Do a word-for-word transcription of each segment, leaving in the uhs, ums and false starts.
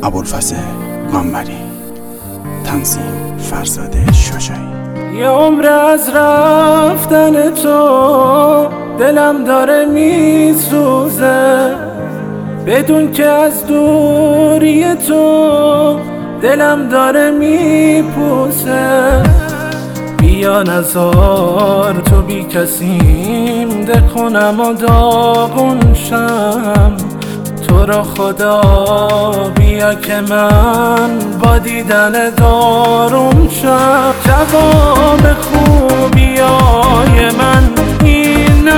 ابوالفضل قمری، تنظیم فرزاد شجاعی. یه عمر از رفتن تو دلم داره میسوزه، بدون که از دوری تو دلم داره میپوسه. بیا نزار تو بی کسیم، ده کنم و داغون شم. تو را خدا بیا که من با دیدن داروم شم. جواب خوبیای من این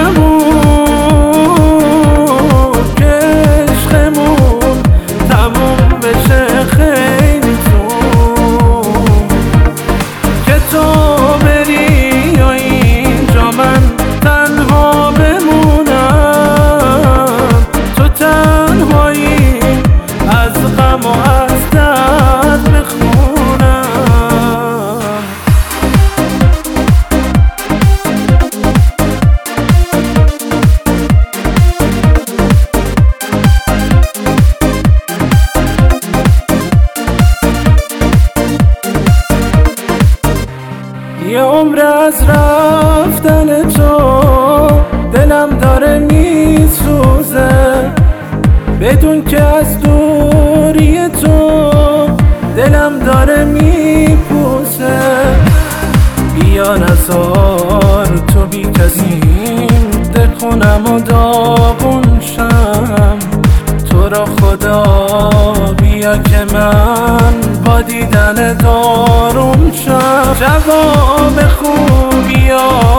نبود که عشقمون تموم بشه خیلی زود، که تو بری و اینجا من تنها بمونم. تو تنهایی از غم و از درد بخونم. یه عمر از رفتن تو دلم داره میسوزه، بدون که از دوری تو دلم داره میپوسه. بیا نزار تو بی کسیم، ده کنم و داغون شم. تو را خدا بیا که من با دیدن داروم شم. جواب خوبی